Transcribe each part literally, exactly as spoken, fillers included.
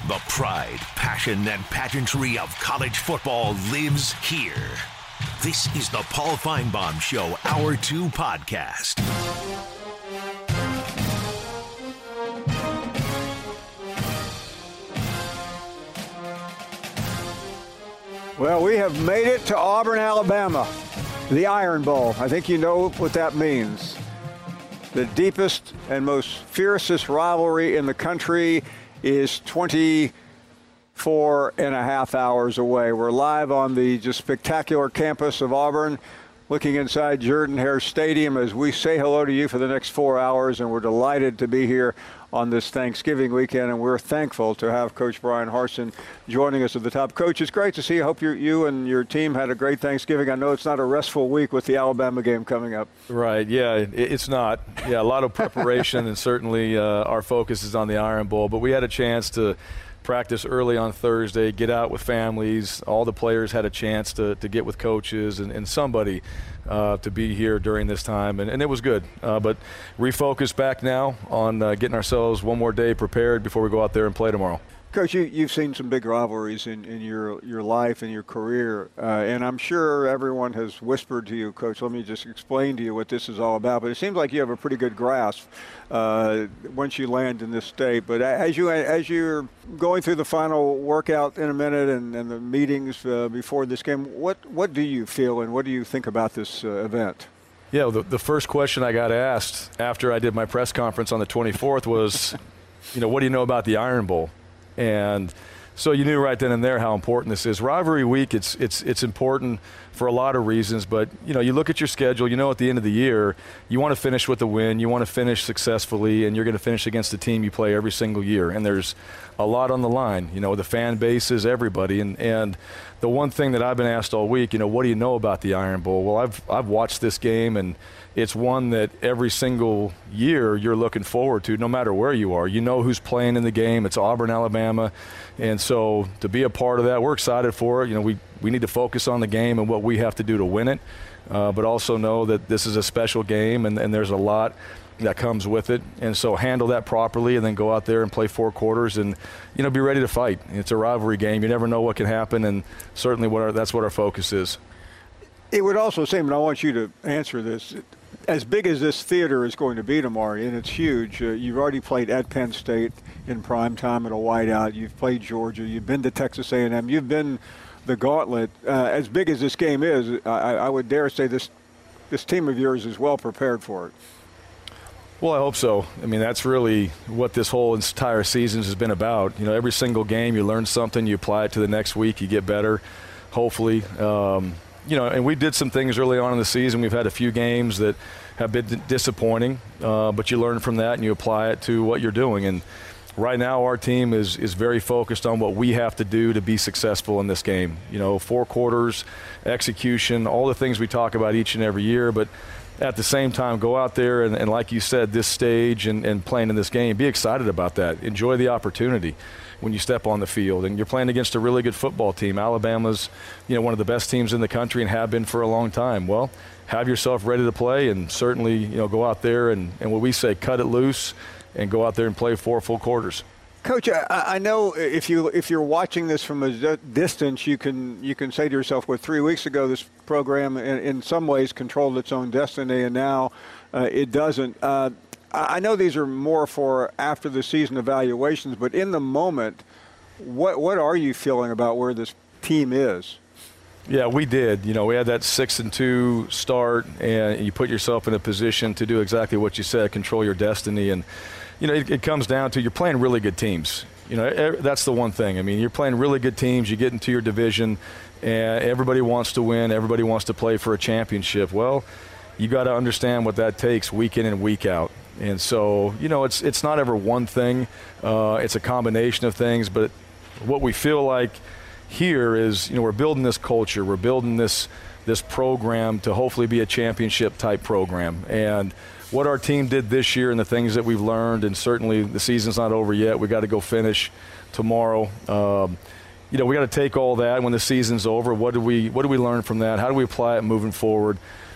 The pride, passion, and pageantry of college football lives here. This is the Paul Finebaum Show, Hour two podcast. Well, we have made it to Auburn, Alabama, the Iron Bowl. I think you know what that means. The deepest and most fiercest rivalry in the country is twenty-four and a half hours away. We're live on the just spectacular campus of Auburn, looking inside Jordan-Hare Stadium as we say hello to you for the next four hours, and we're delighted to be here on this Thanksgiving weekend, and we're thankful to have Coach Bryan Harsin joining us at the top. Coach, it's great to see you. I hope you, you and your team had a great Thanksgiving. I know it's not a restful week with the Alabama game coming up. Right, yeah, it, it's not. Yeah, a lot of preparation, and certainly uh, our focus is on the Iron Bowl, but we had a chance to practice early on Thursday, get out with families. All the players had a chance to, to get with coaches and, and somebody uh, to be here during this time, and, and it was good. Uh, but refocus back now on uh, getting ourselves one more day prepared before we go out there and play tomorrow. Coach, you, you've seen some big rivalries in, in your, your life and your career, uh, and I'm sure everyone has whispered to you, Coach, let me just explain to you what this is all about. But it seems like you have a pretty good grasp uh, once you land in this state. But as, you, as you're going through the final workout in a minute and, and the meetings uh, before this game, what, what do you feel and what do you think about this uh, event? Yeah, the, the first question I got asked after I did my press conference on the twenty-fourth was, you know, what do you know about the Iron Bowl? And so you knew right then and there how important this is. Rivalry week, it's it's it's important for a lot of reasons, but you know, you look at your schedule, you know at the end of the year, you want to finish with a win, you want to finish successfully, and you're going to finish against the team you play every single year. And there's a lot on the line. You know, the fan base is everybody. And, and the one thing that I've been asked all week, you know, what do you know about the Iron Bowl? Well, I've I've watched this game, and it's one that every single year you're looking forward to, no matter where you are. You know who's playing in the game. It's Auburn, Alabama. And so to be a part of that, we're excited for it. You know, we, we need to focus on the game and what we have to do to win it, uh, but also know that this is a special game, and, and there's a lot that comes with it. And so handle that properly and then go out there and play four quarters and, you know, be ready to fight. It's a rivalry game. You never know what can happen, and certainly what our, that's what our focus is. It would also seem, and I want you to answer this, as big as this theater is going to be tomorrow, and it's huge, uh, you've already played at Penn State in prime time at a whiteout. You've played Georgia. You've been to Texas A and M. You've been the gauntlet. Uh, as big as this game is, I, I would dare say this this team of yours is well prepared for it. Well, I hope so. I mean, that's really what this whole entire season has been about. You know, every single game you learn something, you apply it to the next week, you get better, hopefully. Um, You know, and we did some things early on in the season. We've had a few games that have been d- disappointing, uh, but you learn from that and you apply it to what you're doing. And right now our team is is very focused on what we have to do to be successful in this game. You know, four quarters, execution, all the things we talk about each and every year. But at the same time, go out there and, and like you said, this stage and, and playing in this game, be excited about that. Enjoy the opportunity when you step on the field. And you're playing against a really good football team. Alabama's, you know, one of the best teams in the country and have been for a long time. Well, have yourself ready to play, and certainly, you know, go out there and, and what we say, cut it loose and go out there and play four full quarters. Coach, I, I know if you if you're watching this from a d- distance, you can you can say to yourself, well, three weeks ago this program in, in some ways controlled its own destiny, and now uh, it doesn't. Uh, I know these are more for after the season evaluations, but in the moment, what what are you feeling about where this team is? Yeah, we did. You know, we had that six and two start, and you put yourself in a position to do exactly what you said, control your destiny. And, you know, it, it comes down to you're playing really good teams. You know, that's the one thing. I mean, you're playing really good teams. You get into your division, and everybody wants to win. Everybody wants to play for a championship. Well, you got to understand what that takes week in and week out. And so, you know, it's it's not ever one thing. Uh, it's a combination of things. But what we feel like here is, you know, we're building this culture. We're building this this program to hopefully be a championship-type program. And what our team did this year and the things that we've learned, and certainly the season's not over yet. We got to go finish tomorrow. Um, you know, we got to take all that when the season's over. What do we what do we learn from that? How do we apply it moving forward?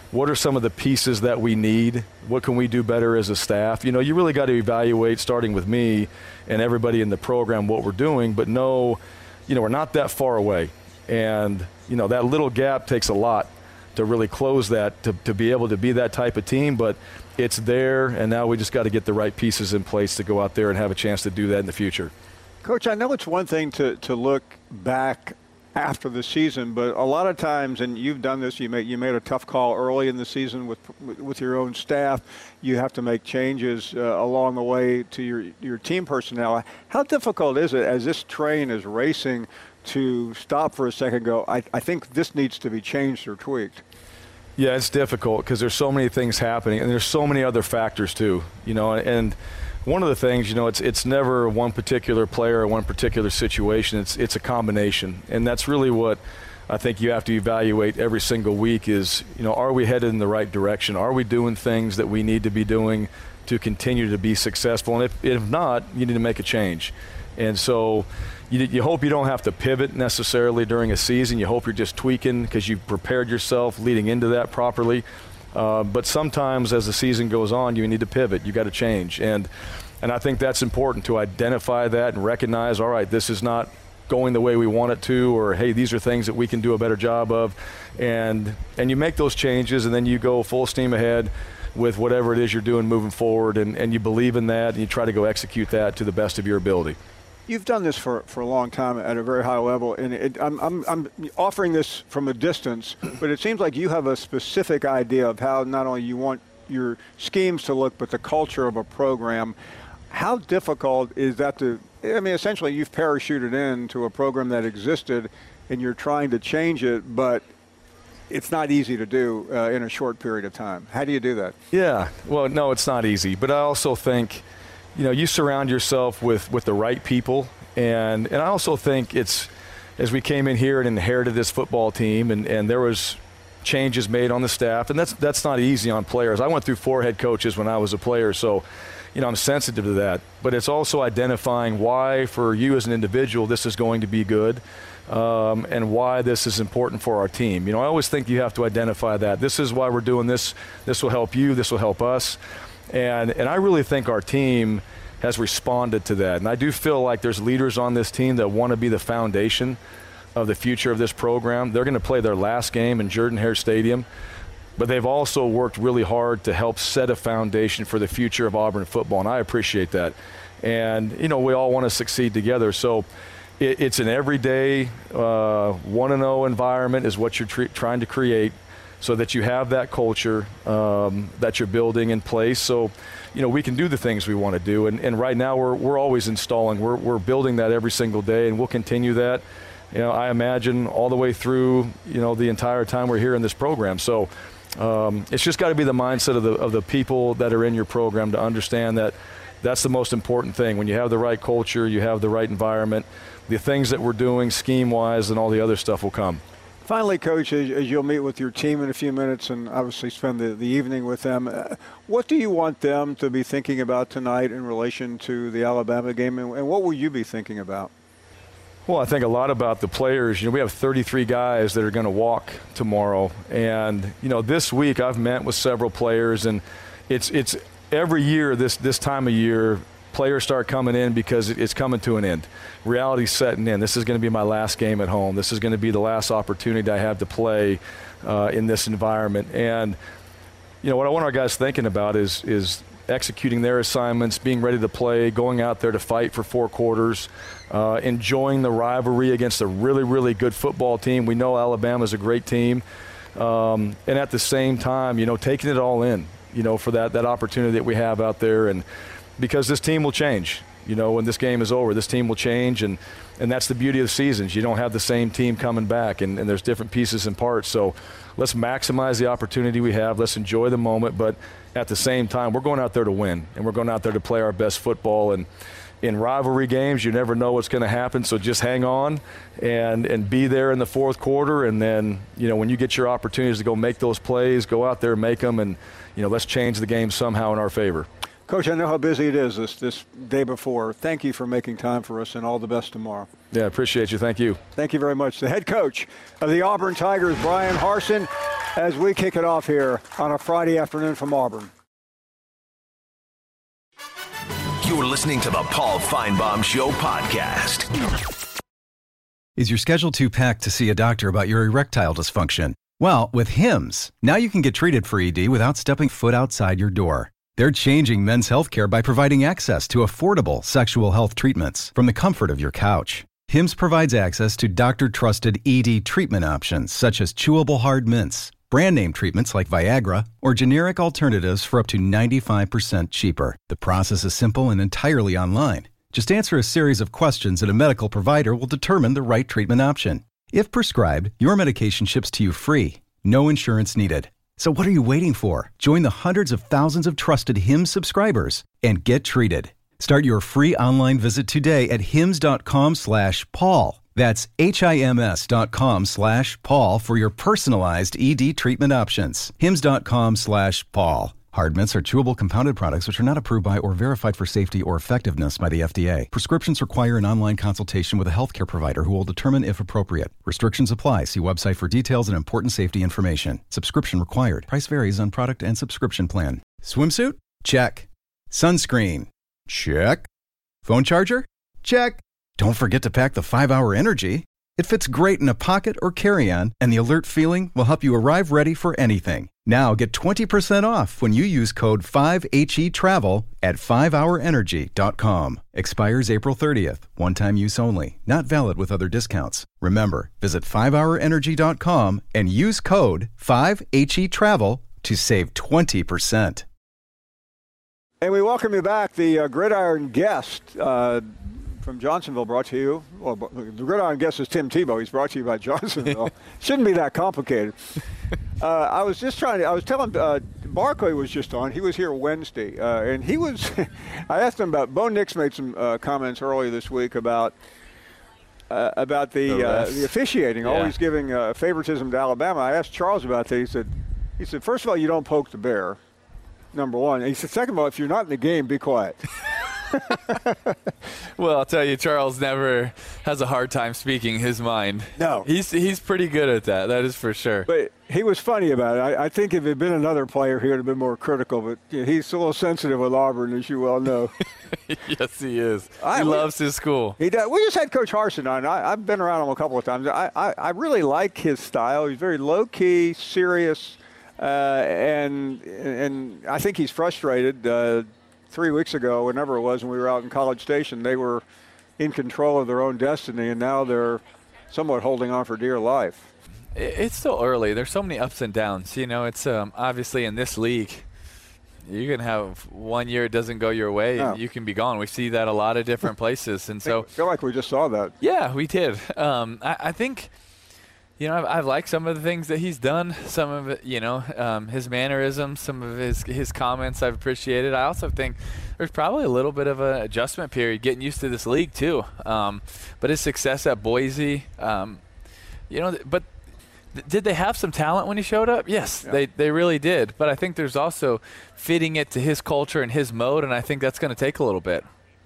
what are some of the pieces that we need? What can we do better as a staff? You know, you really got to evaluate, starting with me and everybody in the program, what we're doing, but know, you know, we're not that far away. And, you know, that little gap takes a lot to really close that, to, to be able to be that type of team, but it's there, and now we just got to get the right pieces in place to go out there and have a chance to do that in the future. Coach, I know it's one thing to, to look back after the season, but a lot of times, and you've done this, you made you made a tough call early in the season with with your own staff. You have to make changes uh, along the way to your your team personnel. How difficult is it as this train is racing to stop for a second and go, I, I think this needs to be changed or tweaked? Yeah, it's difficult because there's so many things happening, and there's so many other factors too. You know, and one of the things, you know, it's it's never one particular player or one particular situation. It's it's a combination, and that's really what I think you have to evaluate every single week is, you know, are we headed in the right direction? Are we doing things that we need to be doing to continue to be successful? And if, if not, you need to make a change. And so you, you hope you don't have to pivot necessarily during a season. You hope you're just tweaking because you've prepared yourself leading into that properly. Uh, but sometimes as the season goes on, you need to pivot. You got to change. And and I think that's important to identify that and recognize, all right, this is not going the way we want it to, or hey, these are things that we can do a better job of. And and you make those changes, and then you go full steam ahead with whatever it is you're doing moving forward, and, and you believe in that, and you try to go execute that to the best of your ability. You've done this for, for a long time at a very high level, and it, I'm, I'm, I'm offering this from a distance, but it seems like you have a specific idea of how not only you want your schemes to look, but the culture of a program. How difficult is that to, I mean, essentially you've parachuted into a program that existed, and you're trying to change it, but it's not easy to do uh, in a short period of time. How do you do that? Yeah, well, no, it's not easy, but I also think, you know, you surround yourself with, with the right people, and and I also think it's, as we came in here and inherited this football team, and, and there was changes made on the staff, and that's that's not easy on players. I went through four head coaches when I was a player, so, you know, I'm sensitive to that. But it's also identifying why, for you as an individual, this is going to be good, um, and why this is important for our team. You know, I always think you have to identify that. This is why we're doing this. This will help you. This will help us. And and I really think our team has responded to that. And I do feel like there's leaders on this team that want to be the foundation of the future of this program. They're going to play their last game in Jordan-Hare Stadium, but they've also worked really hard to help set a foundation for the future of Auburn football, and I appreciate that. And, you know, we all want to succeed together. So it, it's an everyday uh, one and oh environment is what you're tre- trying to create, so that you have that culture um, that you're building in place. So, you know, we can do the things we want to do. And, and right now we're we're always installing. We're we're building that every single day, and we'll continue that. You know, I imagine all the way through, you know, the entire time we're here in this program. So um, it's just got to be the mindset of the of the people that are in your program to understand that that's the most important thing. When you have the right culture, you have the right environment, the things that we're doing scheme-wise and all the other stuff will come. Finally, Coach, as, as you'll meet with your team in a few minutes and obviously spend the, the evening with them, uh, what do you want them to be thinking about tonight in relation to the Alabama game, and, and what will you be thinking about? Well, I think a lot about the players. You know, we have thirty-three guys that are going to walk tomorrow. And, you know, this week I've met with several players, and it's it's every year this, this time of year, players start coming in because it's coming to an end. Reality's setting in. This is going to be my last game at home. This is going to be the last opportunity I have to play uh, in this environment. And, you know, what I want our guys thinking about is is executing their assignments, being ready to play, going out there to fight for four quarters, uh, enjoying the rivalry against a really, really good football team. We know Alabama's a great team. Um, and at the same time, you know, taking it all in, you know, for that, that opportunity that we have out there. And because this team will change, you know, when this game is over, this team will change. And, and that's the beauty of the seasons. You don't have the same team coming back, and, and there's different pieces and parts. So let's maximize the opportunity we have. Let's enjoy the moment. But at the same time, we're going out there to win, and we're going out there to play our best football. And in rivalry games, you never know what's going to happen. So just hang on and, and be there in the fourth quarter. And then, you know, when you get your opportunities to go make those plays, go out there and make them. And, you know, let's change the game somehow in our favor. Coach, I know how busy it is this, this day before. Thank you for making time for us, and all the best tomorrow. Yeah, appreciate you. Thank you. Thank you very much. The head coach of the Auburn Tigers, Bryan Harsin, as we kick it off here on a Friday afternoon from Auburn. You're listening to the Paul Feinbaum Show podcast. Is your schedule too packed to see a doctor about your erectile dysfunction? Well, with Hims, now you can get treated for E D without stepping foot outside your door. They're changing men's healthcare by providing access to affordable sexual health treatments from the comfort of your couch. Hims provides access to doctor-trusted E D treatment options such as chewable hard mints, brand name treatments like Viagra, or generic alternatives for up to ninety-five percent cheaper. The process is simple and entirely online. Just answer a series of questions and a medical provider will determine the right treatment option. If prescribed, your medication ships to you free. No insurance needed. So what are you waiting for? Join the hundreds of thousands of trusted Hims subscribers and get treated. Start your free online visit today at hims.com slash Paul. That's H-I-M-S dot com slash Paul for your personalized E D treatment options. Hims.com slash Paul. Hard mints are chewable compounded products which are not approved by or verified for safety or effectiveness by the F D A. Prescriptions require an online consultation with a healthcare provider who will determine if appropriate. Restrictions apply. See website for details and important safety information. Subscription required. Price varies on product and subscription plan. Swimsuit? Check. Sunscreen? Check. Phone charger? Check. Don't forget to pack the five hour Energy. It fits great in a pocket or carry-on, and the alert feeling will help you arrive ready for anything. Now get twenty percent off when you use code five H E travel at five hour energy dot com. Expires April thirtieth. One-time use only. Not valid with other discounts. Remember, visit five hour energy dot com and use code five H E travel to save twenty percent. And we welcome you back, the uh, Gridiron guest uh, from Johnsonville, brought to you. Well, the Gridiron guest is Tim Tebow. He's brought to you by Johnsonville. Shouldn't be that complicated. Uh, I was just trying to, I was telling, uh, Barkley was just on. He was here Wednesday. Uh, and he was, I asked him about, Bo Nix made some uh, comments earlier this week about uh, about the the, uh, the officiating, yeah. always giving uh, favoritism to Alabama. I asked Charles about that. He said, he said, first of all, you don't poke the bear, number one. And he said, second of all, if you're not in the game, be quiet. Well, I'll tell you, Charles never has a hard time speaking his mind. No. He's he's pretty good at that. That is for sure. But he was funny about it. I, I think if it had been another player, he would have been more critical. But you know, he's a little sensitive with Auburn, as you well know. Yes, he is. I, he we, loves his school. He does. We just had Coach Harsin on. I, I've been around him a couple of times. I, I, I really like his style. He's very low-key, serious, uh, and and I think he's frustrated. Uh, Three weeks ago, whenever it was, when we were out in College Station, they were in control of their own destiny, and now they're somewhat holding on for dear life. It's still early. There's so many ups and downs. You know, it's um, obviously in this league, you can have one year it doesn't go your way, no. and you can be gone. We see that a lot of different places, and so I feel like we just saw that. Yeah, we did. Um, I, I think. You know, I've, I've liked some of the things that he's done, some of it, you know, um, his mannerisms, some of his his comments I've appreciated. I also think there's probably a little bit of an adjustment period getting used to this league too. Um, but his success at Boise, um, you know, but th- did they have some talent when he showed up? Yes, yeah. they, they really did. But I think there's also fitting it to his culture and his mode, and I think that's going to take a little bit.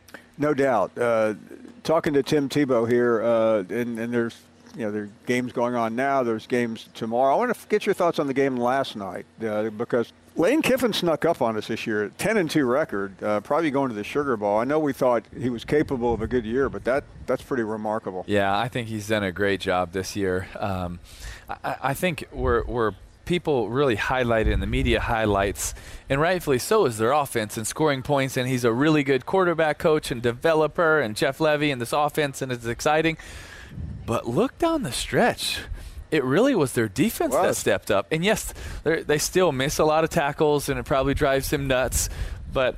No doubt. Uh, talking to Tim Tebow here, uh, and, and there's, you know, there are games going on now. There's games tomorrow. I want to get your thoughts on the game last night uh, because Lane Kiffin snuck up on us this year. ten and two record, uh, probably going to the Sugar Bowl. I know we thought he was capable of a good year, but that that's pretty remarkable. Yeah, I think he's done a great job this year. Um, I, I think we're we're people really highlighted in the media highlights, and rightfully so, is their offense and scoring points. And he's a really good quarterback coach and developer, and Jeff Levy and this offense, and it's exciting. But look down the stretch. It really was their defense wow. that stepped up. And, yes, they still miss a lot of tackles, and it probably drives him nuts. But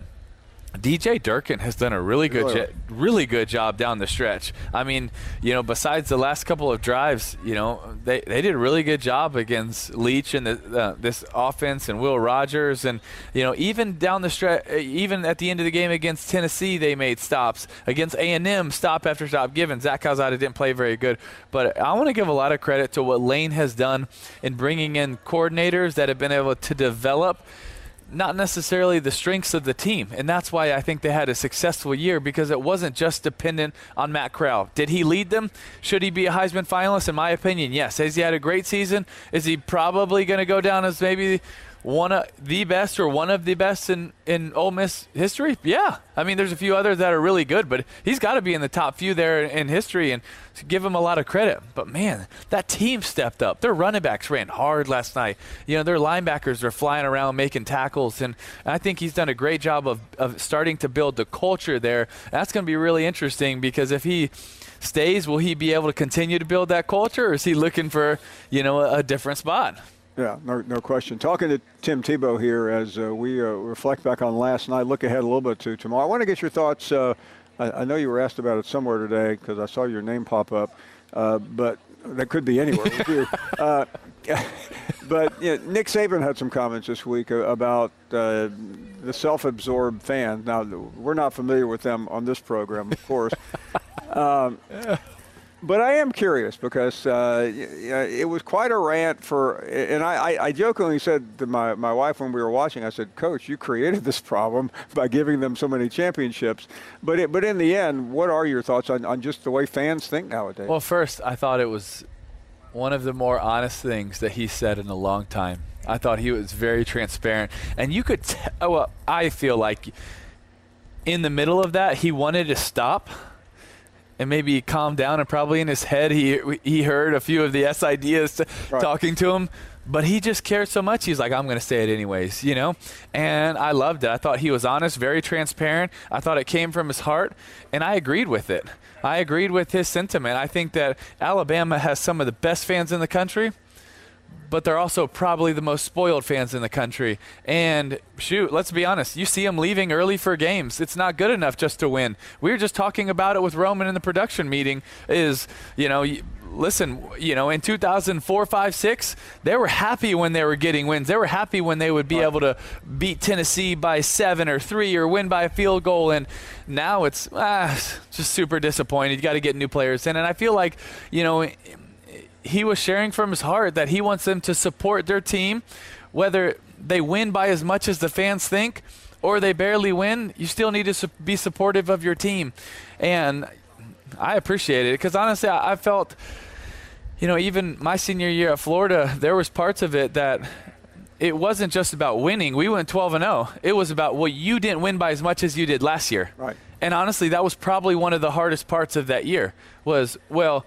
D J Durkin has done a really good, really? jo- really good job down the stretch. I mean, you know, besides the last couple of drives, you know, they, they did a really good job against Leach and the, uh, this offense and Will Rogers. And, you know, even down the stretch, even at the end of the game against Tennessee, they made stops. Against A and M, stop after stop given. Zach Calzada didn't play very good. But I want to give a lot of credit to what Lane has done in bringing in coordinators that have been able to develop not necessarily the strengths of the team. And that's why I think they had a successful year, because it wasn't just dependent on Matt Corral. Did he lead them? Should he be a Heisman finalist? In my opinion, yes. Has he had a great season? Is he probably going to go down as maybe one of the best or one of the best in, in Ole Miss history? Yeah. I mean, there's a few others that are really good, but he's got to be in the top few there in history, and give him a lot of credit. But, man, that team stepped up. Their running backs ran hard last night. You know, their linebackers are flying around making tackles, and I think he's done a great job of, of starting to build the culture there. That's going to be really interesting, because if he stays, will he be able to continue to build that culture, or is he looking for, you know, a, a different spot? Yeah, no, no question. Talking to Tim Tebow here as uh, we uh, reflect back on last night, look ahead a little bit to tomorrow. I want to get your thoughts. Uh, I, I know you were asked about it somewhere today because I saw your name pop up, uh, but that could be anywhere. uh, but you know, Nick Saban had some comments this week about uh, the self-absorbed fans. Now, we're not familiar with them on this program, of course. um, But I am curious because uh, it was quite a rant for, and I, I jokingly said to my, my wife when we were watching, I said, Coach, you created this problem by giving them so many championships. But it, but in the end, what are your thoughts on, on just the way fans think nowadays? Well, first, I thought it was one of the more honest things that he said in a long time. I thought he was very transparent. And you could tell, well, I feel like in the middle of that, he wanted to stop and maybe calm down, and probably in his head he he heard a few of the S ideas right. talking to him, but he just cared so much. He's like, I'm going to say it anyways, you know? And I loved it. I thought he was honest, very transparent. I thought it came from his heart, and I agreed with it. I agreed with his sentiment. I think that Alabama has some of the best fans in the country, but they're also probably the most spoiled fans in the country. And shoot, let's be honest, you see them leaving early for games. It's not good enough just to win. We were just talking about it with Roman in the production meeting is, you know, listen, you know, in two thousand four, five, six, they were happy when they were getting wins. They were happy when they would be able to beat Tennessee by seven or three or win by a field goal. And now it's ah, just super disappointed. You got to get new players in. And I feel like, you know, he was sharing from his heart that he wants them to support their team, whether they win by as much as the fans think or they barely win. You still need to su- be supportive of your team. And I appreciate it because, honestly, I, I felt, you know, even my senior year at Florida, there was parts of it that it wasn't just about winning. We went twelve and oh. It was about, well, you didn't win by as much as you did last year. Right. And honestly, that was probably one of the hardest parts of that year was, well,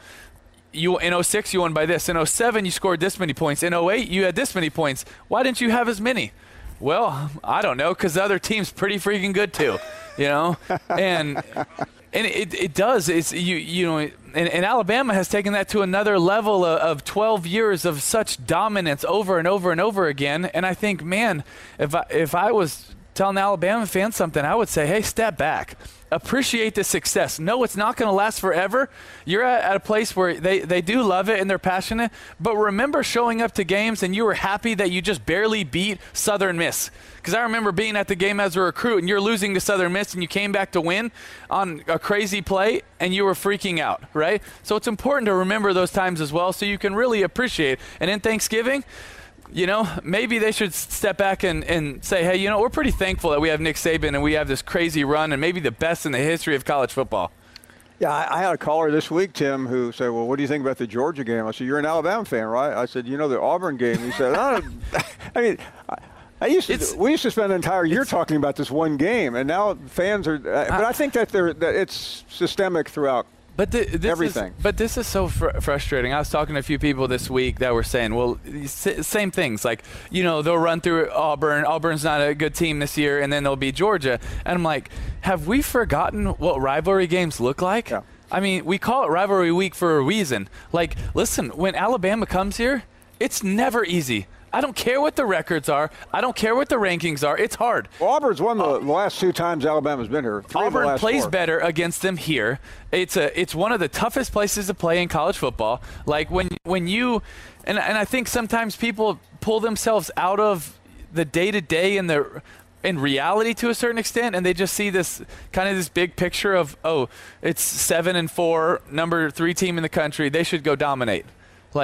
You in oh six you won by this. In oh seven you scored this many points. In oh eight you had this many points. Why didn't you have as many? Well, I don't know, because the other team's pretty freaking good too, you know. And and it it does. It's you you know. And, and Alabama has taken that to another level of, of twelve years of such dominance over and over and over again. And I think, man, if I, if I was telling the Alabama fans something, I would say, hey, step back. Appreciate the success. No, it's not going to last forever. You're at, at a place where they, they do love it and they're passionate, but remember showing up to games and you were happy that you just barely beat Southern Miss. Because I remember being at the game as a recruit and you're losing to Southern Miss and you came back to win on a crazy play and you were freaking out, right? So it's important to remember those times as well so you can really appreciate. And in Thanksgiving, you know, maybe they should step back and, and say, hey, you know, we're pretty thankful that we have Nick Saban and we have this crazy run and maybe the best in the history of college football. Yeah, I, I had a caller this week, Tim, who said, well, what do you think about the Georgia game? I said, you're an Alabama fan, right? I said, you know, the Auburn game. He said, I, don't, I mean, I, I used to, It's, we used to spend an entire year talking about this one game, and now fans are, uh, but I think that, they're, that it's systemic throughout. But the, this everything. Is, but this is so fr- frustrating. I was talking to a few people this week that were saying, well, s- same things. Like, you know, they'll run through Auburn. Auburn's not a good team this year, and then they'll be Georgia. And I'm like, have we forgotten what rivalry games look like? Yeah. I mean, we call it rivalry week for a reason. Like, listen, when Alabama comes here, it's never easy. I don't care what the records are. I don't care what the rankings are. It's hard. Well, Auburn's won the uh, last two times Alabama's been here. Three Auburn of the last plays four. better against them here. It's a it's one of the toughest places to play in college football. Like when when you and and I think sometimes people pull themselves out of the day to day and the in reality to a certain extent, and they just see this kind of this big picture of, oh, it's seven and four, number three team in the country. They should go dominate. Like,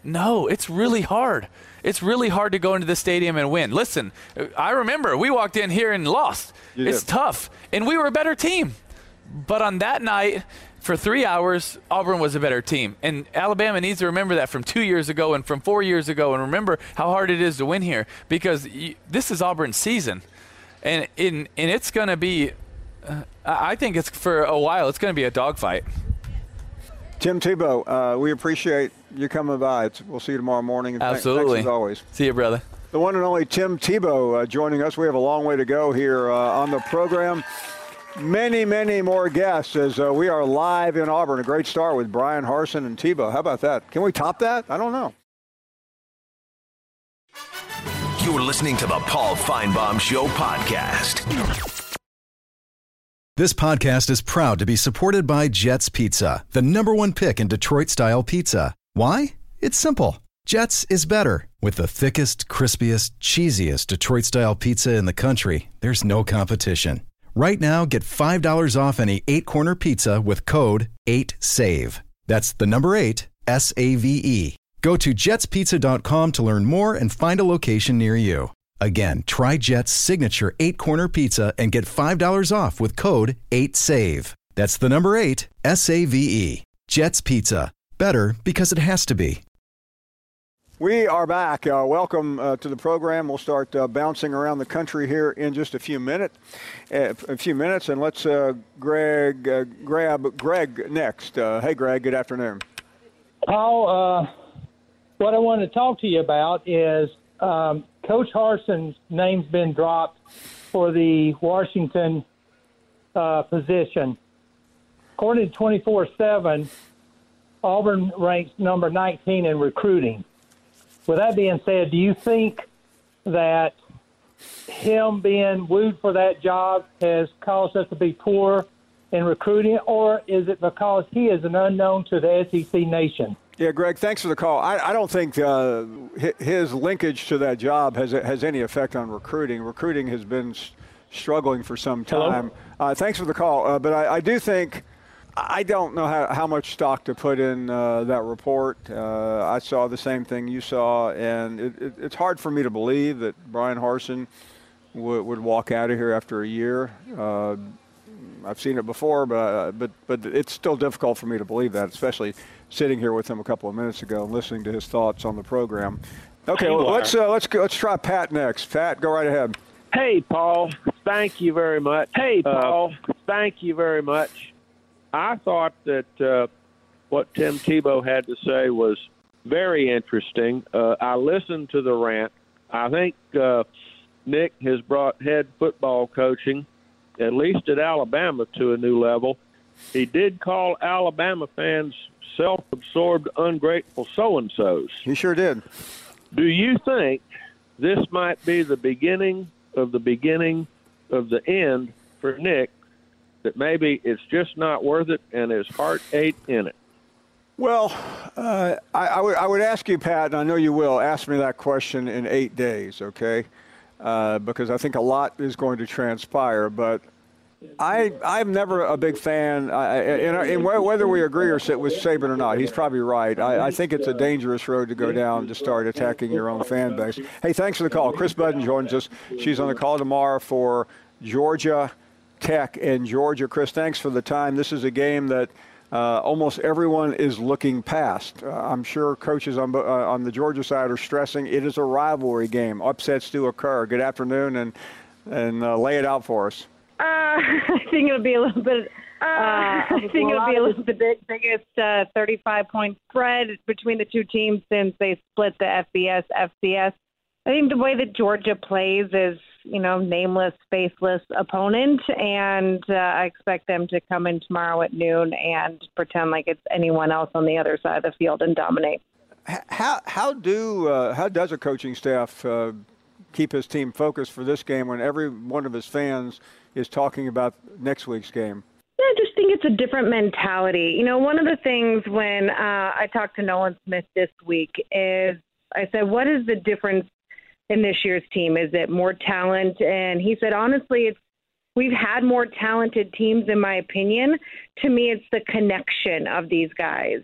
No, it's really hard. It's really hard to go into the stadium and win. Listen, I remember we walked in here and lost. You it's did. tough, and we were a better team. But on that night, for three hours, Auburn was a better team. And Alabama needs to remember that from two years ago and from four years ago, and remember how hard it is to win here, because you, this is Auburn's season. And, in, and it's going to be, uh, I think it's for a while, it's going to be a dogfight. Tim Tebow, uh, we appreciate you coming by. It's, we'll see you tomorrow morning. And th- Absolutely. Thanks as always. See you, brother. The one and only Tim Tebow uh, joining us. We have a long way to go here uh, on the program. Many, many more guests as uh, we are live in Auburn. A great start with Bryan Harsin and Tebow. How about that? Can we top that? I don't know. You're listening to the Paul Feinbaum Show podcast. This podcast is proud to be supported by Jets Pizza, the number one pick in Detroit-style pizza. Why? It's simple. Jets is better. With the thickest, crispiest, cheesiest Detroit-style pizza in the country, there's no competition. Right now, get five dollars off any eight-corner pizza with code eight save. That's the number eight, S A V E. Go to jets pizza dot com to learn more and find a location near you. Again, try Jet's signature eight-corner pizza and get five dollars off with code eight save. That's the number eight, S A V E. Jet's Pizza. Better because it has to be. We are back. Uh, welcome uh, to the program. We'll start uh, bouncing around the country here in just a few minutes. Uh, a few minutes, and let's uh, Greg uh, grab Greg next. Uh, hey, Greg. Good afternoon. Paul, uh, what I want to talk to you about is um, Coach Harsin's name's been dropped for the Washington uh, position. According to twenty-four seven, Auburn ranks number nineteen in recruiting. With that being said, do you think that him being wooed for that job has caused us to be poor in recruiting, or is it because he is an unknown to the S E C nation? Yeah, Greg, thanks for the call. I, I don't think uh, his linkage to that job has has any effect on recruiting. Recruiting has been s- struggling for some time. Uh, thanks for the call. Uh, but I, I do think – I don't know how, how much stock to put in uh, that report. Uh, I saw the same thing you saw, and it, it, it's hard for me to believe that Bryan Harsin w- would walk out of here after a year. Uh, I've seen it before, but, uh, but but it's still difficult for me to believe that, especially sitting here with him a couple of minutes ago and listening to his thoughts on the program. Okay, well, let's uh, let's go, let's try Pat next. Pat, go right ahead. Hey, Paul. Thank you very much. Hey, Paul. Uh, thank you very much. I thought that uh, what Tim Tebow had to say was very interesting. Uh, I listened to the rant. I think uh, Nick has brought head football coaching, at least at Alabama, to a new level. He did call Alabama fans self-absorbed, ungrateful so-and-sos. He sure did. Do you think this might be the beginning of the beginning of the end for Nick, that maybe it's just not worth it and his heart ain't in it? Well, uh, I, I, would, I would ask you, Pat, and I know you will, ask me that question in eight days, okay? Uh, because I think a lot is going to transpire. But I, I'm never a big fan, I, and, and whether we agree or sit with Saban or not, he's probably right. I, I think it's a dangerous road to go down to start attacking your own fan base. Hey, thanks for the call. Chris Budden joins us. She's on the call tomorrow for Georgia Tech and Georgia. Chris, thanks for the time. This is a game that uh, almost everyone is looking past. Uh, I'm sure coaches on uh, on the Georgia side are stressing it is a rivalry game. Upsets do occur. Good afternoon, and and uh, lay it out for us. Uh, I think it'll be a little bit. Uh, I think it'll be a little bit big, biggest uh, thirty-five point spread between the two teams since they split the F B S F C S. I think the way that Georgia plays is, you know, nameless, faceless opponent, and uh, I expect them to come in tomorrow at noon and pretend like it's anyone else on the other side of the field and dominate. How how do uh, how does a coaching staff uh, keep his team focused for this game when every one of his fans is talking about next week's game? I just think it's a different mentality. You know, one of the things when uh, I talked to Nolan Smith this week is I said, what is the difference in this year's team? Is it more talent? And he said, honestly, it's we've had more talented teams, in my opinion. To me, it's the connection of these guys.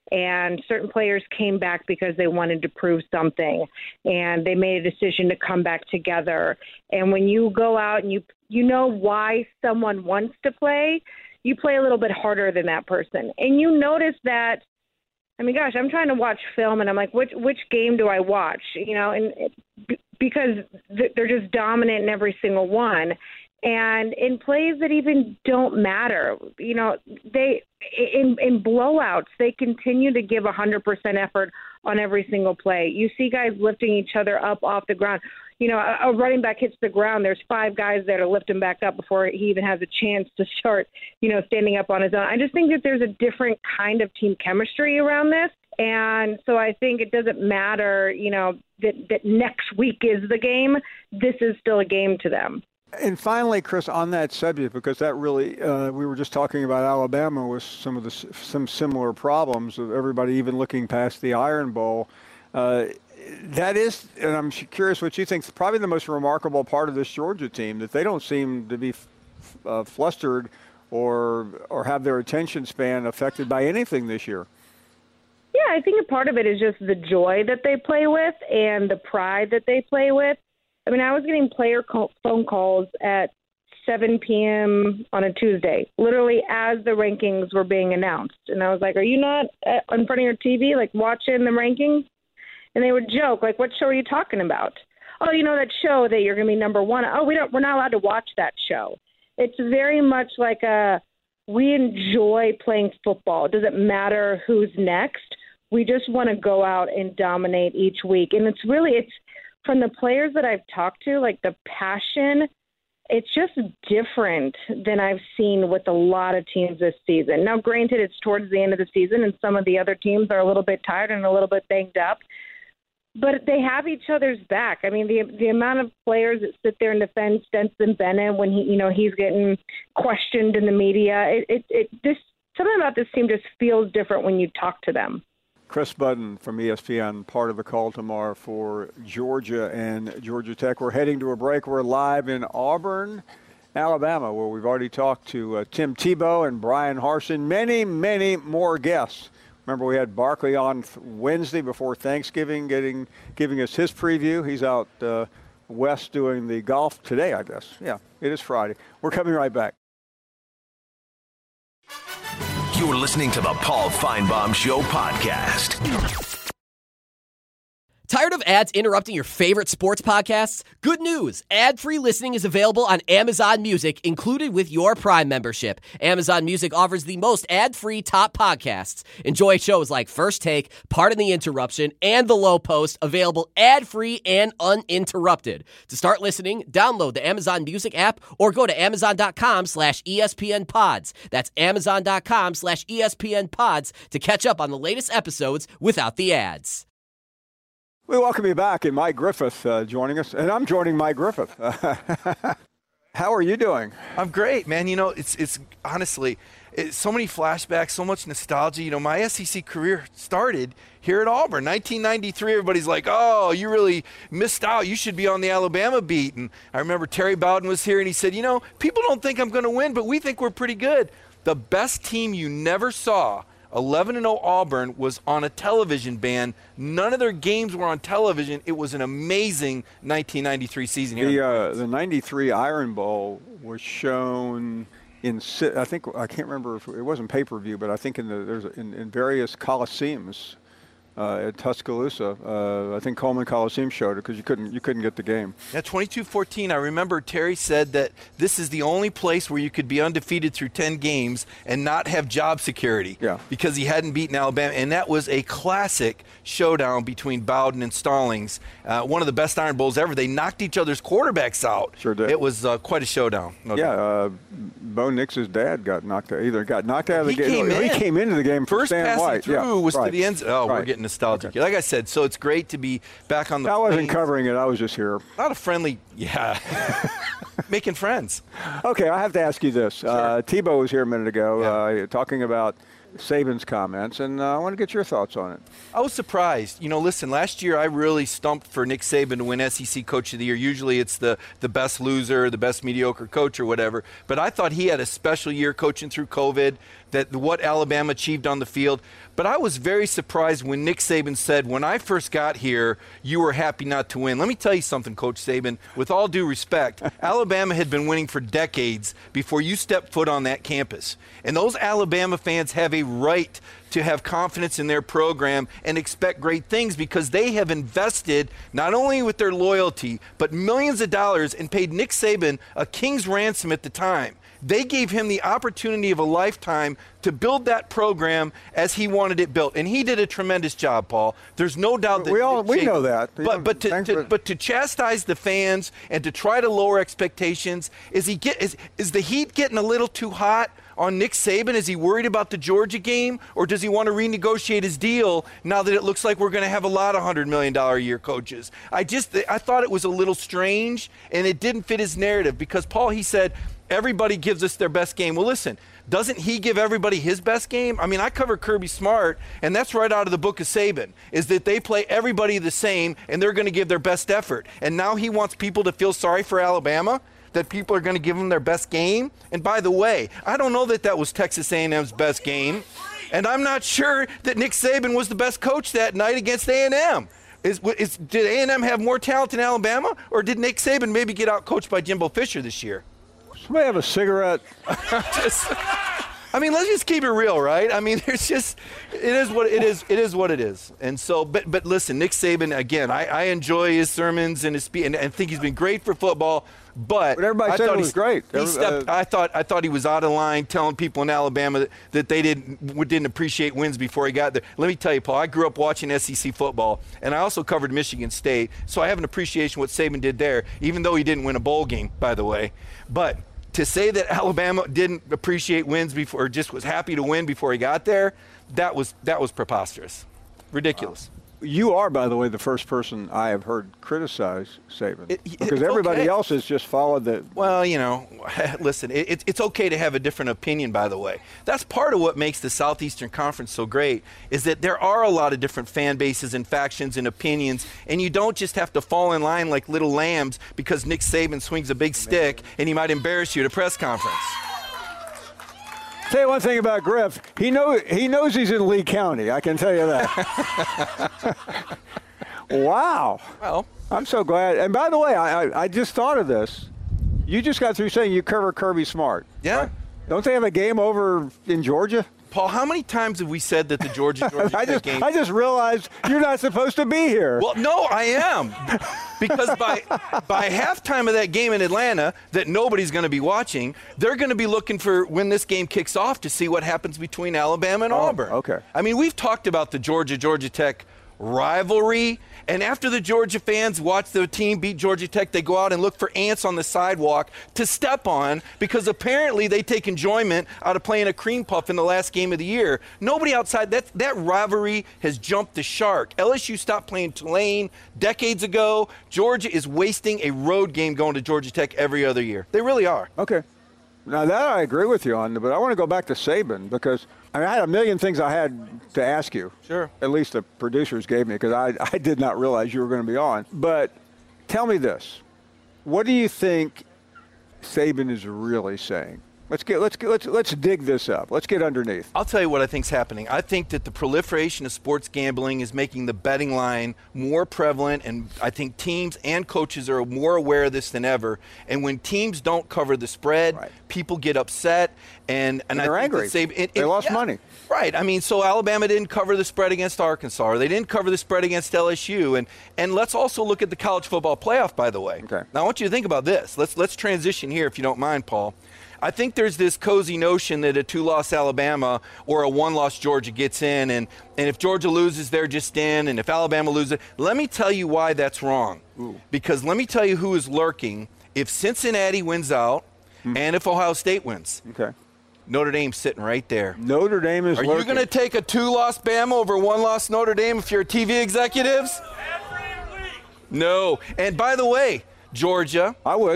and certain players came back because they wanted to prove something, and they made a decision to come back together. And when you go out and you you know why someone wants to play, you play a little bit harder than that person. And you notice that, I mean, gosh, I'm trying to watch film, and I'm like, which which game do I watch? You know, and it, because they're just dominant in every single one. And in plays that even don't matter, you know, they in in blowouts, they continue to give one hundred percent effort on every single play. You see guys lifting each other up off the ground. You know, a, a running back hits the ground, there's five guys there to lift him back up before he even has a chance to start, you know, standing up on his own. I just think that there's a different kind of team chemistry around this. And so I think it doesn't matter, you know, that, that next week is the game. This is still a game to them. And finally, Chris, on that subject, because that really, uh, we were just talking about Alabama with some of the some similar problems of everybody even looking past the Iron Bowl. Uh, that is, and I'm curious what you think, is probably the most remarkable part of this Georgia team, that they don't seem to be uh, flustered or or have their attention span affected by anything this year. Yeah, I think a part of it is just the joy that they play with and the pride that they play with. I mean, I was getting player call, phone calls at seven p.m. on a Tuesday, literally as the rankings were being announced. And I was like, are you not at, in front of your T V, like watching the rankings? And they would joke, like, what show are you talking about? Oh, you know, that show that you're going to be number one. Oh, we don't, we're not allowed to watch that show. It's very much like a, we enjoy playing football. It doesn't matter who's next. We just want to go out and dominate each week. And it's really, it's, from the players that I've talked to, like the passion, it's just different than I've seen with a lot of teams this season. Now, granted, it's towards the end of the season, and some of the other teams are a little bit tired and a little bit banged up, but they have each other's back. I mean, the the amount of players that sit there and defend Stetson Bennett when he, you know, he's getting questioned in the media, it, it, it this something about this team just feels different when you talk to them. Chris Budden from E S P N, part of the call tomorrow for Georgia and Georgia Tech. We're heading to a break. We're live in Auburn, Alabama, where we've already talked to uh, Tim Tebow and Bryan Harsin. Many, many more guests. Remember, we had Barkley on th- Wednesday before Thanksgiving, getting giving us his preview. He's out uh, west doing the golf today, I guess. Yeah, it is Friday. We're coming right back. You're listening to the Paul Feinbaum Show podcast. Tired of ads interrupting your favorite sports podcasts? Good news! Ad-free listening is available on Amazon Music, included with your Prime membership. Amazon Music offers the most ad-free top podcasts. Enjoy shows like First Take, Pardon the Interruption, and The Low Post, available ad-free and uninterrupted. To start listening, download the Amazon Music app or go to amazon.com slash ESPN pods. That's amazon.com slash ESPN pods to catch up on the latest episodes without the ads. We welcome you back, and Mike Griffith uh, joining us, and I'm joining Mike Griffith. How are you doing? I'm great, man. You know, it's it's honestly, it's so many flashbacks, so much nostalgia. You know, my S E C career started here at Auburn, nineteen ninety-three. Everybody's like, "Oh, you really missed out. You should be on the Alabama beat." And I remember Terry Bowden was here, and he said, "You know, people don't think I'm going to win, but we think we're pretty good." The best team you never saw, eleven and oh Auburn, was on a television ban. None of their games were on television. It was an amazing nineteen ninety-three season here. The, uh, the ninety-three Iron Bowl was shown in, I think, I can't remember if it wasn't pay-per-view, but I think in the there's in, in various coliseums uh, at Tuscaloosa. Uh, I think Coleman Coliseum showed it because you couldn't you couldn't get the game. Yeah, twenty-two fourteen. I remember Terry said that this is the only place where you could be undefeated through ten games and not have job security. Yeah. Because he hadn't beaten Alabama, and that was a classic showdown between Bowden and Stallings. Uh, one of the best Iron Bowls ever. They knocked each other's quarterbacks out. Sure did. It was uh, quite a showdown. No yeah, uh, Bo Nix's dad got knocked out. Either got knocked out of the he game. Came he in. came into the game for First Stan passing White. through yeah, was right. to the end. Oh, right. we're getting nostalgic. Okay. Like I said, so it's great to be back on the I wasn't plains. covering it. I was just here. Not a friendly, yeah. making friends. Okay, I have to ask you this. Sure. Uh, Tebow was here a minute ago yeah. uh, talking about Saban's comments, and uh, I want to get your thoughts on it. I was surprised. You know, listen, last year I really stumped for Nick Saban to win S E C Coach of the Year. Usually it's the, the best loser, the best mediocre coach or whatever. But I thought he had a special year coaching through COVID, that what Alabama achieved on the field. But I was very surprised when Nick Saban said, when I first got here, you were happy not to win. Let me tell you something, Coach Saban. With all due respect, Alabama had been winning for decades before you stepped foot on that campus. And those Alabama fans have a right to have confidence in their program and expect great things because they have invested not only with their loyalty, but millions of dollars and paid Nick Saban a king's ransom at the time. They gave him the opportunity of a lifetime to build that program as he wanted it built, and he did a tremendous job, Paul. There's no doubt that we all we Saban, know that. But but to, to but to chastise the fans and to try to lower expectations, is he get is is the heat getting a little too hot on Nick Saban? Is he worried about the Georgia game, or does he want to renegotiate his deal now that it looks like we're going to have a lot of one hundred million dollars a year coaches? I just I thought it was a little strange, and it didn't fit his narrative because, Paul, he said, everybody gives us their best game. Well, listen, doesn't he give everybody his best game? I mean, I cover Kirby Smart, and that's right out of the book of Saban, is that they play everybody the same, and they're going to give their best effort. And now he wants people to feel sorry for Alabama, that people are going to give them their best game. And by the way, I don't know that that was Texas A and M's best game, and I'm not sure that Nick Saban was the best coach that night against A and M. Is, is, did A and M have more talent than Alabama, or did Nick Saban maybe get out-coached by Jimbo Fisher this year? Somebody have a cigarette? just, I mean, let's just keep it real, right? I mean, there's just, it is what it is. It is what it is. And so, but but listen, Nick Saban, again, I, I enjoy his sermons and his speech, and, and think he's been great for football. But, but everybody I said thought it was he, great. He stepped, uh, I thought I thought he was out of line, telling people in Alabama that, that they didn't didn't appreciate wins before he got there. Let me tell you, Paul, I grew up watching S E C football, and I also covered Michigan State, so I have an appreciation what Saban did there, even though he didn't win a bowl game, by the way. But to say that Alabama didn't appreciate wins before, or just was happy to win before he got there, that was that was preposterous, ridiculous. Wow. You are, by the way, the first person I have heard criticize Saban, it, because everybody okay. else has just followed the. Well, you know, listen, it, it's okay to have a different opinion, by the way. That's part of what makes the Southeastern Conference so great, is that there are a lot of different fan bases and factions and opinions, and you don't just have to fall in line like little lambs because Nick Saban swings a big stick and he might embarrass you at a press conference. Tell you one thing about Griff, he know he knows he's in Lee County. I can tell you that. Wow. Well, I'm so glad. And by the way, I, I I just thought of this. You just got through saying you cover Kirby Smart. Yeah. Right? Don't they have a game over in Georgia? Paul, how many times have we said that the Georgia Georgia I just, game? I just realized you're not supposed to be here. Well, no, I am, because by by halftime of that game in Atlanta, that nobody's going to be watching, they're going to be looking for when this game kicks off to see what happens between Alabama and oh, Auburn. Okay. I mean, we've talked about the Georgia Georgia Tech rivalry, and after the Georgia fans watch the team beat Georgia Tech, they go out and look for ants on the sidewalk to step on, because apparently they take enjoyment out of playing a cream puff in the last game of the year. Nobody outside, that that rivalry has jumped the shark. L S U stopped playing Tulane decades ago. Georgia is wasting a road game going to Georgia Tech every other year. They really are. Okay. Now that I agree with you on, but I want to go back to Saban, because I, mean, I had a million things I had to ask you. Sure. At least the producers gave me, because I, I did not realize you were going to be on. But tell me this. What do you think Saban is really saying? Let's get let's get, let's let's dig this up. Let's get underneath. I'll tell you what I think's happening. I think that the proliferation of sports gambling is making the betting line more prevalent, and I think teams and coaches are more aware of this than ever. And when teams don't cover the spread, right. people get upset, and and, and they're I think angry. That Saban, it, they it, lost yeah, money. Right. I mean, so Alabama didn't cover the spread against Arkansas, or they didn't cover the spread against L S U, and and let's also look at the college football playoff. By the way, okay. Now I want you to think about this. Let's let's transition here, if you don't mind, Paul. I think there's this cozy notion that a two-loss Alabama or a one-loss Georgia gets in, and, and if Georgia loses, they're just in, and if Alabama loses, let me tell you why that's wrong. Ooh. Because let me tell you who is lurking if Cincinnati wins out hmm. and if Ohio State wins. Okay. Notre Dame's sitting right there. Notre Dame is Are lurking. you going to take a two-loss Bama over one-loss Notre Dame if you're T V executives? Every week. No. And by the way, Georgia. I would.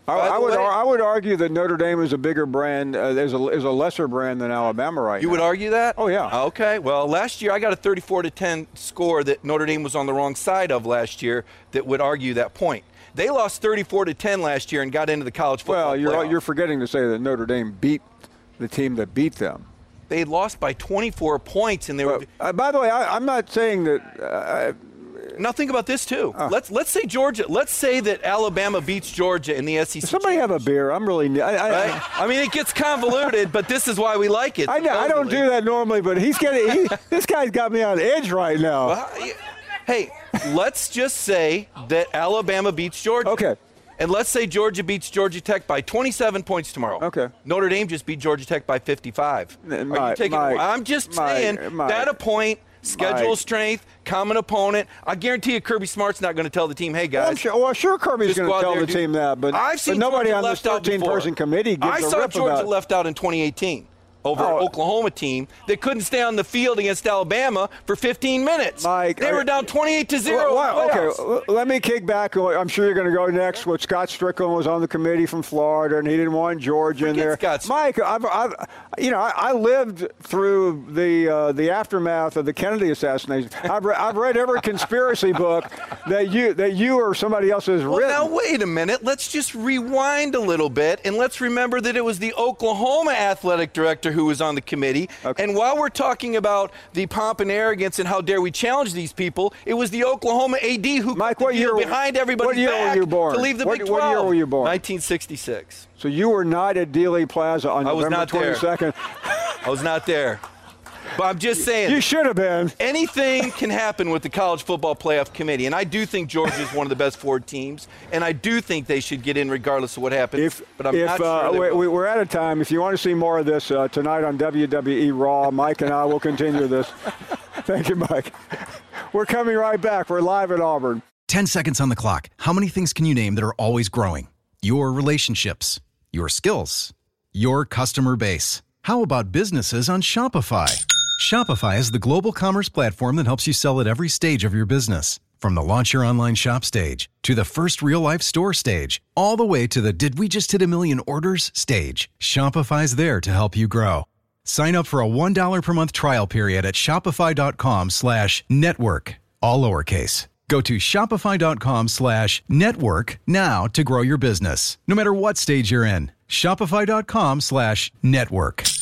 I, I would I would argue that Notre Dame is a bigger brand, uh, is, a, is a lesser brand than Alabama right you now. You would argue that? Oh, yeah. Okay. Well, last year I got a thirty-four to ten score that Notre Dame was on the wrong side of last year that would argue that point. They lost thirty-four to ten last year and got into the college football Well, you're, playoff. you're forgetting to say that Notre Dame beat the team that beat them. They lost by twenty-four points, and they were. Well, uh, by the way, I, I'm not saying that. Uh, now think about this too. Uh, let's let's say Georgia. Let's say that Alabama beats Georgia in the S E C. Somebody have a beer. I'm really. I, I, right? I mean, it gets convoluted, but this is why we like it. I know. I don't do that normally, but he's getting. He, this guy's got me on edge right now. Well, hey, let's just say that Alabama beats Georgia. Okay. And let's say Georgia beats Georgia Tech by twenty-seven points tomorrow. Okay. Notre Dame just beat Georgia Tech by fifty-five. Mike, Are you taking? Mike, I'm just Mike, saying Mike, that a point, schedule Mike. strength, common opponent. I guarantee you, Kirby Smart's not going to tell the team, "Hey guys." Well, I'm sure, well, sure Kirby's going to tell the do, team that, but, I've seen but nobody Georgia on this left out thirteen-person committee gives I a saw rip Georgia about left out in twenty eighteen. Over Oh. an Oklahoma team that couldn't stay on the field against Alabama for fifteen minutes. Mike, they I, were down twenty-eight to zero. Well, well, okay, let me kick back. I'm sure you're going to go next. What Scott Strickland was on the committee from Florida, and he didn't want Georgia Forget in there. Scott. Mike, I've, I've, you know, I, I lived through the uh, the aftermath of the Kennedy assassination. I've, re- I've read every conspiracy book that you that you or somebody else has well, written. Now wait a minute. Let's just rewind a little bit, and let's remember that it was the Oklahoma athletic director who was on the committee. Okay. And while we're talking about the pomp and arrogance and how dare we challenge these people, it was the Oklahoma A D who Mike, what year behind everybody's what year back were you born? to leave the what, Big twelve. What year were you born? nineteen sixty-six. So you were not at Dealey Plaza on I was November not there. twenty-second. I was not there. But I'm just saying. You should have been. Anything can happen with the College Football Playoff Committee, and I do think Georgia is one of the best four teams, and I do think they should get in regardless of what happens. If, but I'm if, not uh, sure. we, we're out of time. If you want to see more of this uh, tonight on W W E Raw, Mike and I will continue this. Thank you, Mike. We're coming right back. We're live at Auburn. Ten seconds on the clock. How many things can you name that are always growing? Your relationships, your skills, your customer base. How about businesses on Shopify? Shopify is the global commerce platform that helps you sell at every stage of your business. From the launch your online shop stage to the first real-life store stage, all the way to the did we just hit a million orders stage. Shopify's there to help you grow. Sign up for a one dollar per month trial period at shopify.com slash network, all lowercase. Go to shopify.com slash network now to grow your business, no matter what stage you're in. Shopify.com slash network.